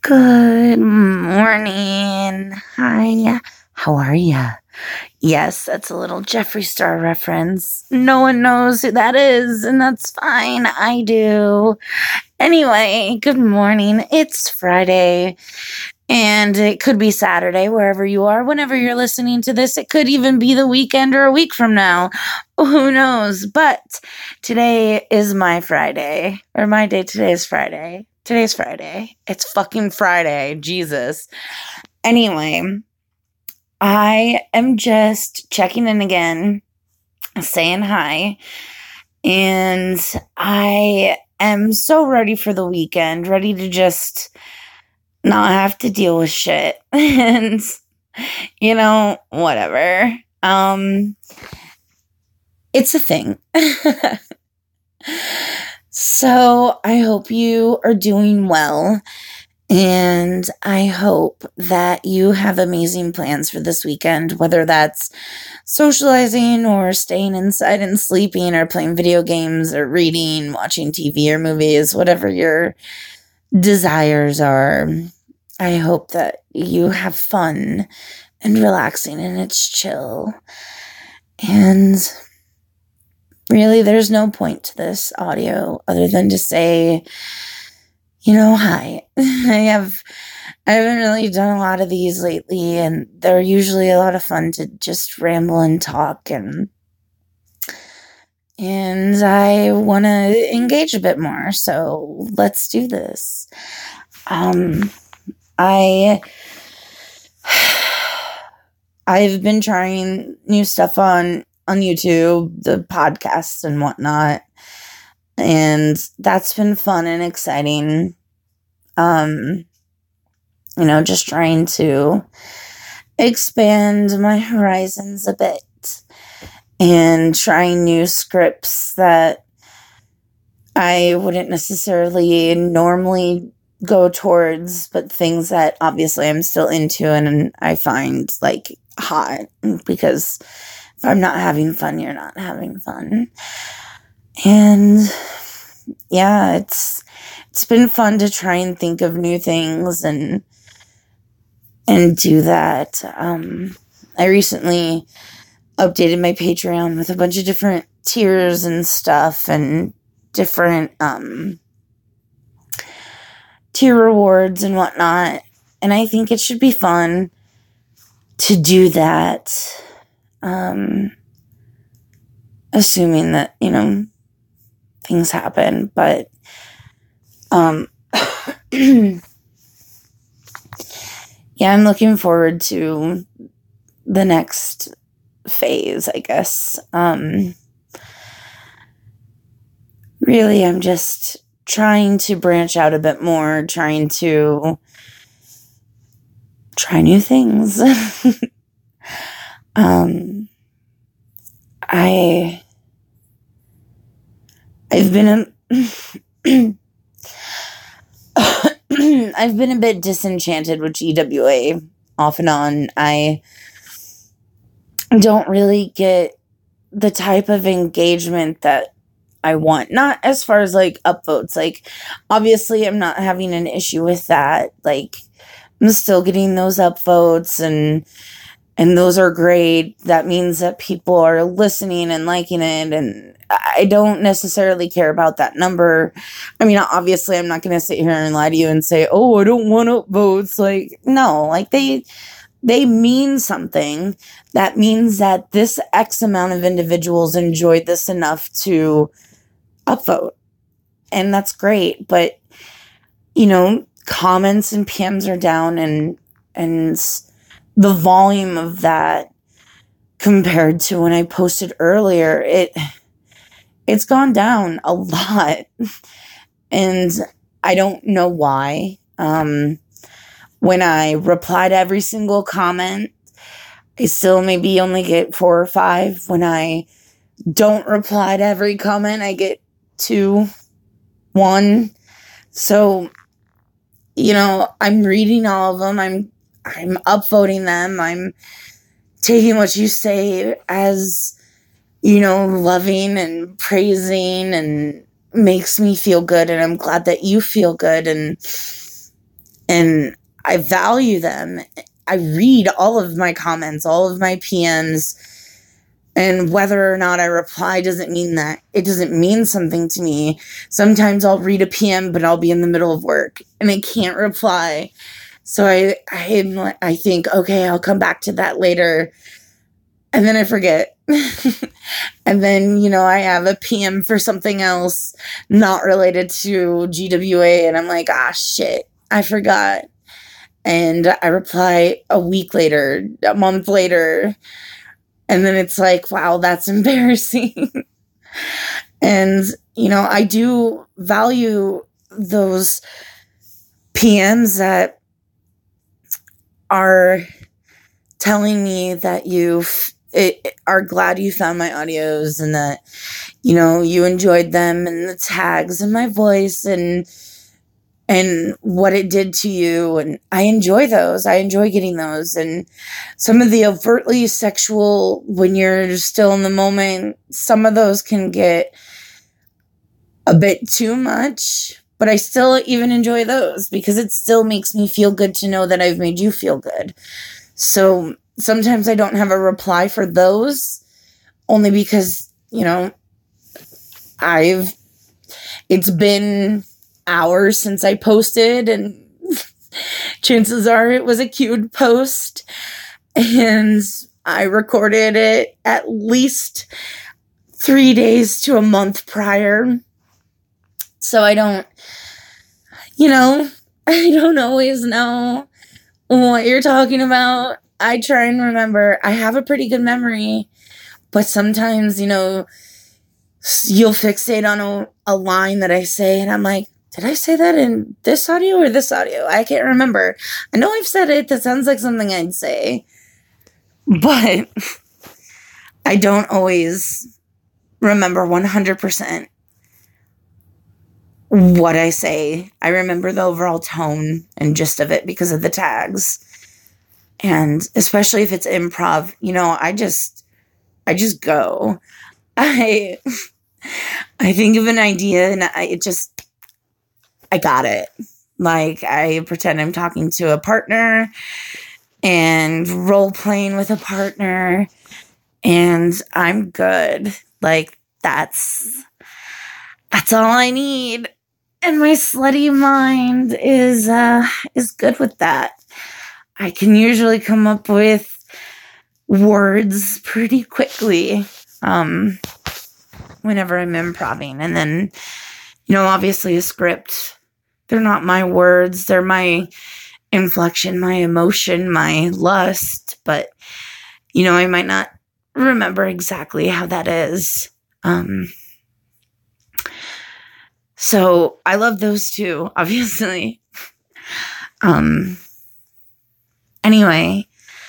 Good morning. Hi. How are ya? Yes, that's a little Jeffree Star reference. No one knows who that is, and that's fine. I do. Anyway, good morning. It's Friday, and it could be Saturday wherever you are. Whenever you're listening to this, it could even be the weekend or a week from now. Who knows? But today is my Friday, or my day. Today is Friday. Today's Friday. It's fucking Friday. Jesus. Anyway, I am just checking in again, saying hi, and I am so ready for the weekend, ready to just not have to deal with shit. And, whatever. It's a thing. So I hope you are doing well, and I hope that you have amazing plans for this weekend, whether that's socializing or staying inside and sleeping or playing video games or reading, watching TV or movies, whatever your desires are. I hope that you have fun and relaxing and it's chill. And really, there's no point to this audio other than to say, hi. I haven't really done a lot of these lately, and they're usually a lot of fun to just ramble and talk, and I want to engage a bit more, so let's do this. I've been trying new stuff on YouTube, the podcasts and whatnot, and that's been fun and exciting. Just trying to expand my horizons a bit and trying new scripts that I wouldn't necessarily normally go towards, but things that obviously I'm still into and I find hot, because if I'm not having fun, you're not having fun. And yeah, it's been fun to try and think of new things and do that. I recently updated my Patreon with a bunch of different tiers and stuff and different tier rewards and whatnot. And I think it should be fun to do that. Assuming that, things happen, but, yeah, I'm looking forward to the next phase, I guess. Really, I'm just trying to branch out a bit more, trying to try new things. I've been I've been a bit disenchanted with GWA off and on. I don't really get the type of engagement that I want. Not as far as upvotes. Obviously I'm not having an issue with that. I'm still getting those upvotes and those are great. That means that people are listening and liking it, and I don't necessarily care about that number. I mean, obviously, I'm not going to sit here and lie to you and say, oh, I don't want upvotes. No, they mean something. That means that this X amount of individuals enjoyed this enough to upvote, and that's great. But, comments and PMs are down, and the volume of that compared to when I posted earlier, it's gone down a lot. And I don't know why. When I reply to every single comment, I still maybe only get 4 or 5. When I don't reply to every comment, I get 2, 1. So, I'm reading all of them. I'm upvoting them. I'm taking what you say as, loving and praising and makes me feel good. And I'm glad that you feel good. And and I value them. I read all of my comments, all of my PMs, and whether or not I reply doesn't mean something to me. Sometimes I'll read a PM, but I'll be in the middle of work and I can't reply. So I think, okay, I'll come back to that later. And then I forget. And then, I have a PM for something else not related to GWA. And I'm like, shit, I forgot. And I reply a week later, a month later. And then it's like, wow, that's embarrassing. And, I do value those PMs that are telling me that you are glad you found my audios and that, you enjoyed them and the tags and my voice and what it did to you. And I enjoy those. I enjoy getting those. And some of the overtly sexual, when you're still in the moment, some of those can get a bit too much, but I still even enjoy those because it still makes me feel good to know that I've made you feel good. So sometimes I don't have a reply for those only because, it's been hours since I posted and chances are it was a queued post and I recorded it at least 3 days to a month prior. So I don't always know what you're talking about. I try and remember. I have a pretty good memory, but sometimes, you'll fixate on a line that I say and I'm like, did I say that in this audio or this audio? I can't remember. I know I've said it. That sounds like something I'd say. But I don't always remember 100% what I say. I remember the overall tone and gist of it because of the tags. And especially if it's improv, I just go. I think of an idea and I got it. Like, I pretend I'm talking to a partner and role playing with a partner and I'm good. Like, that's all I need. And my slutty mind is good with that. I can usually come up with words pretty quickly whenever I'm improving. And then, obviously a script. They're not my words. They're my inflection, my emotion, my lust. But, I might not remember exactly how that is. So I love those two, obviously. Anyway,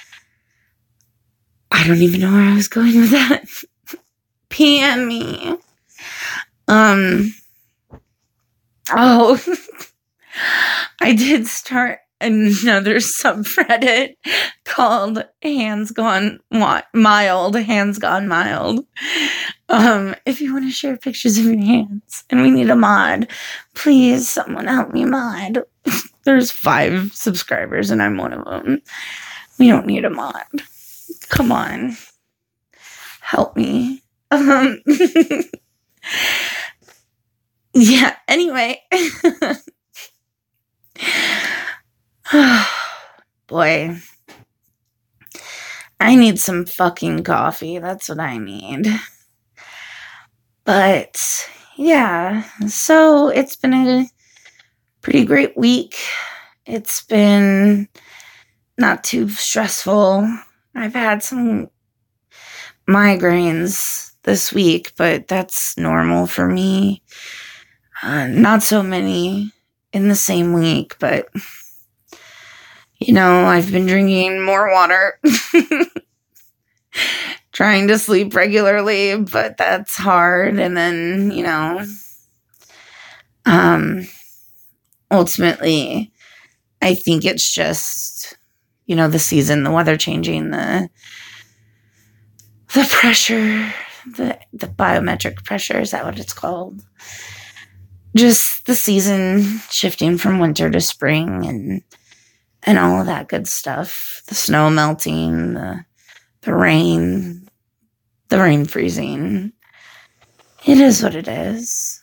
I don't even know where I was going with that. PM me. Oh, I did start another subreddit called Hands Gone Mild. Hands Gone Mild. If you want to share pictures of your hands and we need a mod, please, someone help me mod. There's 5 subscribers and I'm one of them. We don't need a mod. Come on. Help me. Yeah, anyway. Boy. I need some fucking coffee. That's what I need. But, yeah. So, it's been a pretty great week. It's been not too stressful. I've had some migraines this week, but that's normal for me. Not so many in the same week, but I've been drinking more water, trying to sleep regularly, but that's hard. And then, ultimately, I think it's just, the season, the weather changing, the pressure, the biometric pressure, is that what it's called? just the season shifting from winter to spring and all of that good stuff. The snow melting, the rain freezing. It is what it is.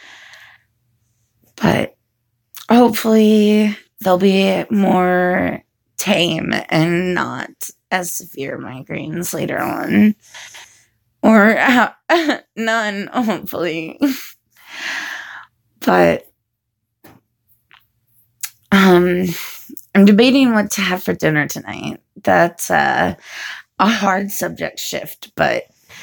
But hopefully they'll be more tame and not as severe migraines later on. Or none, hopefully. But I'm debating what to have for dinner tonight. That's a hard subject shift, but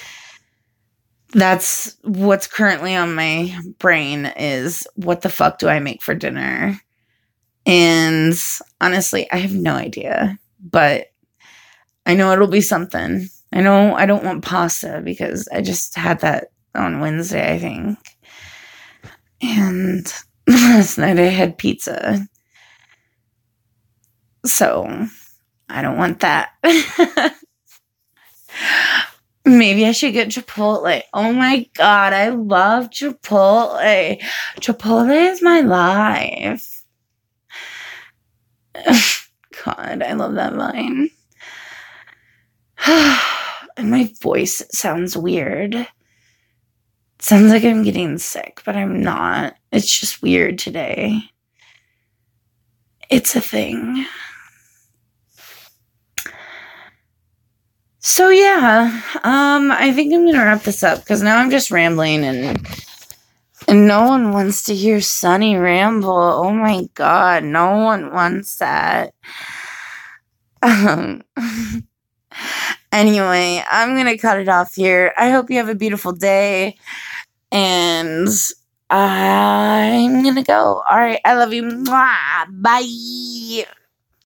that's what's currently on my brain is what the fuck do I make for dinner? And honestly, I have no idea, but I know it'll be something. I know I don't want pasta because I just had that on Wednesday, I think. And last night I had pizza. So I don't want that. Maybe I should get Chipotle. Oh my God, I love Chipotle. Chipotle is my life. God, I love that line. And my voice sounds weird. It sounds like I'm getting sick, but I'm not. It's just weird today. It's a thing. So yeah, I think I'm gonna wrap this up because now I'm just rambling and no one wants to hear Sunny ramble. Oh my God, no one wants that. Anyway, I'm gonna cut it off here. I hope you have a beautiful day, and I'm gonna go. All right, I love you. Mwah. Bye.